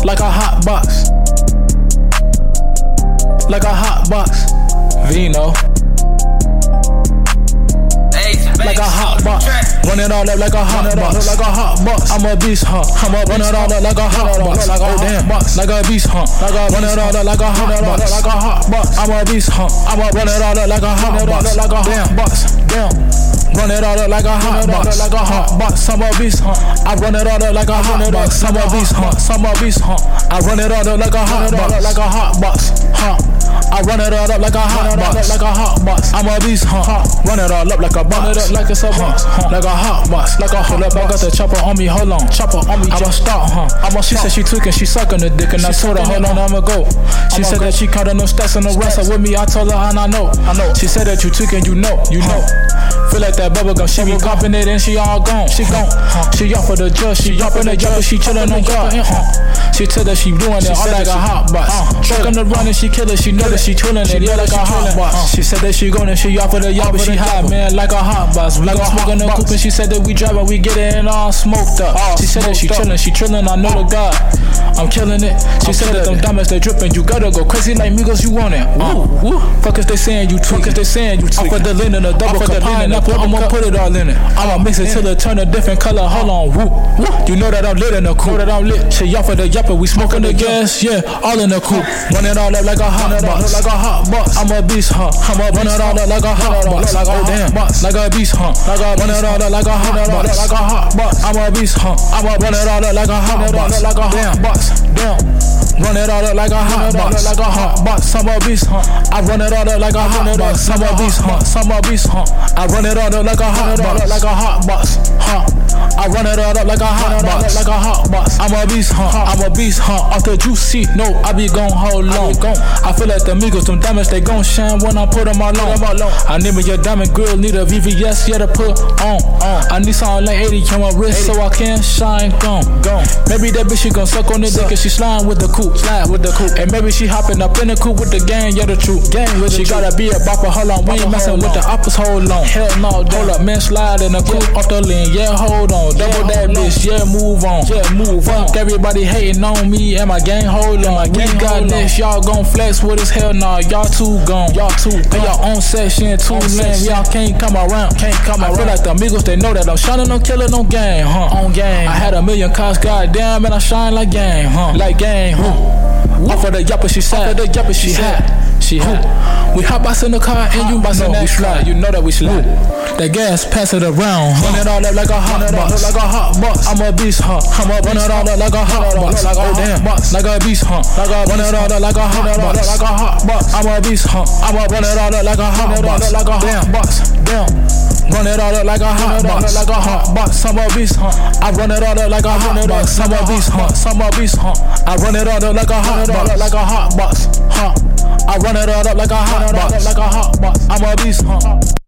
like a hot box. Like a hot box. Vino. Like a hot box. Run it all up like a hot box. Like a hot box. I'm a beast, huh? I'm a run it all up like a hot box. Oh damn, box. Like a beast, huh? Run it all up like a hot box. Like a hot box. I'm a beast, huh? I'm a run it all up like a hot box. Like a damn box. Damn. Run it all up like a hot box. Like a hot box. I'm a beast, huh? I run it all up like a hot box. I'm a beast, huh? I'm a beast, huh? I run it all up like a hot box. Like a hot box, huh? I run it all up like a hot box. Like a hot box. I'm a beast, huh? Run it all up like a box. Like it's a box, like a hot box. Like a hot box. I got the chopper on me, hold on. Chopper on me. I'ma start, huh? She said she tweaking, she sucking the dick, and I told her, hold on, I'ma go. She said that she caught her no stats and no wrestle with me. I told her, and I know. She said that you tweaking, you know. Feel like that bubblegum, she be copping it and she all gone. She gone, she off for the judge, she up in the jump, she chillin' on God. She tell that she doing it all like a hot box. Truckin' the run and she kill it, she know that she trillin' it, yeah, like a hot box. She said that she gone and she off for the yacht, but she hot, man, like a hot box. Like a smoking the coupe and she said that we driving, we get it and all smoked up. She said that she trillin', I know the God. I'm killing it. She said that them diamonds they drippin', you gotta go crazy like Migos, you want it. Fuck if they saying you tweak, off of the linen, the double cup pineapple, I'ma put it all in it. I'ma mix it till it turn a different color. Hold on, whoop. You know that I'm lit in the coupe. She off of the yapper, we smoking the gas, yeah, all in the coupe. Run it all up like a hot box. Like a hot box. I'm a beast, huh? Run it all up like a hot box. Oh damn, like a beast, huh? Run it all up like a hot box. Like a hot box. I'm a beast, huh? Run it all up like a hot box. Like a hot box. Damn. Run it all up like a hot box. Like a hot box. I'm a beast, huh? I run it all up like a hot box. I'm a beast, huh? I'm a beast, huh? I run it all up like a hot box. Like a hot box, huh? I run it all up like a hot box. Like a hot box. I'm a beast, huh? I'm a beast, huh? Off the juicy, no, I be gon' hold long. I feel like the Migos, them diamonds, they gon' shine when I put them all on. I need me your diamond grill, need a VVS, yeah, to put on. I need something like 80 on my wrist so I can shine, gone. Maybe that bitch, she gon' suck on the dick and she slime with the coupe. And maybe she hopping up in the coupe with the gang, yeah, the truth. She gotta be a bopper, hold on, we ain't messing with the oppers, hold on. Hell no, hold up, man, slide in the coupe off the lean, yeah, hold on. Double that bitch, yeah, move on. Fuck everybody hating on me and my gang, hold on. We got this, y'all gon' flex with us, hell nah, y'all too gone. Pay your own section, too lame, y'all can't come around. I feel like the Migos, they know that I'm shining on killing on game, on game. I had a million cars, goddamn, and I shine like game, like game, Off of the yapper, she sad, she hot. We hop us in the car and you boss in that slide. You know that we slide. That gas, pass it around. Run it all up like a hot box. Like a hot box. I'm a beast, huh? Run it all up like a hot box. Oh damn, box. Like a beast, huh? Run it all up like a hot box. Like a hot box. I'm a beast, huh? Run it all up like a hot box. Like a damn box. Damn. Run it all up like a hot box. Like a hot box. I'm a beast, huh? I run it all up like a hot box. I'm a beast, huh? I'm a beast, huh? I run it all up like a hot box. Like a hot box, huh? I run it all up like a hot box. Like a hot box. I'm a beast, huh?